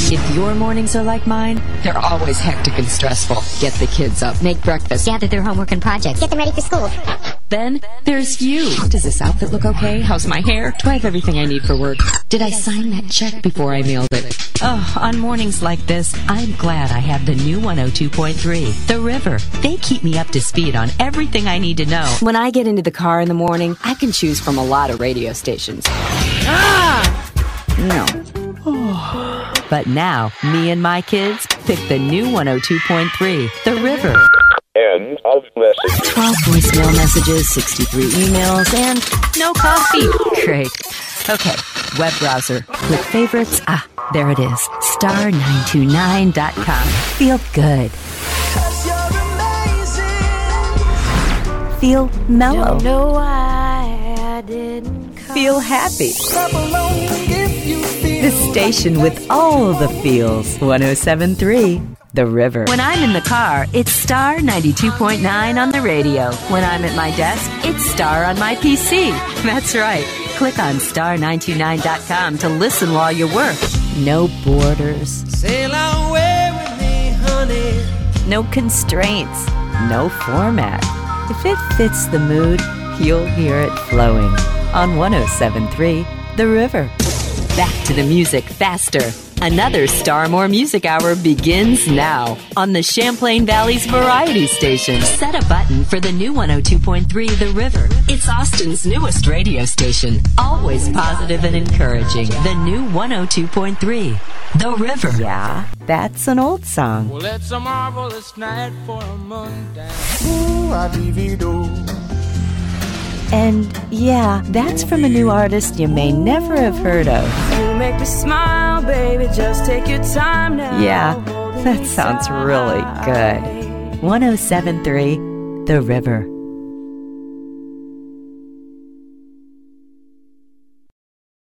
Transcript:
If your mornings are like mine, they're always hectic and stressful. Get the kids up, make breakfast, gather their homework and projects, get them ready for school. Then there's you. Does this outfit look okay? How's my hair? Do I have everything I need for work? Did I sign that check before I mailed it? Oh, on mornings like this, I'm glad I have the new 102.3, The River. They keep me up to speed on everything I need to know. When I get into the car in the morning, I can choose from a lot of radio stations. No. But now, me and my kids pick the new 102.3, The River. End of message. 12 voicemail messages, 63 emails, and no coffee. Great. Okay, web browser. Click favorites. There it is. Star929.com. Feel good. Feel mellow. Don't know why I didn't come. Feel happy. The station with all the feels. 107.3, The River. When I'm in the car, it's Star 92.9 on the radio. When I'm at my desk, it's Star on my PC. That's right. Click on star929.com to listen while you work. No borders. Sail away with me, honey. No constraints. No format. If it fits the mood, you'll hear it flowing on 107.3, The River. Back to the music faster. Another Starmore Music Hour begins now on the Champlain Valley's Variety Station. Set a button for the new 102.3 The River. It's Austin's newest radio station. Always positive and encouraging. The new 102.3 The River. Yeah, that's an old song. Well, it's a marvelous night for a moon dance. Ooh, I divido. And yeah, that's from a new artist you may never have heard of. You make me smile, baby, just take your time now. Yeah, that sounds really good. 107.3 The River.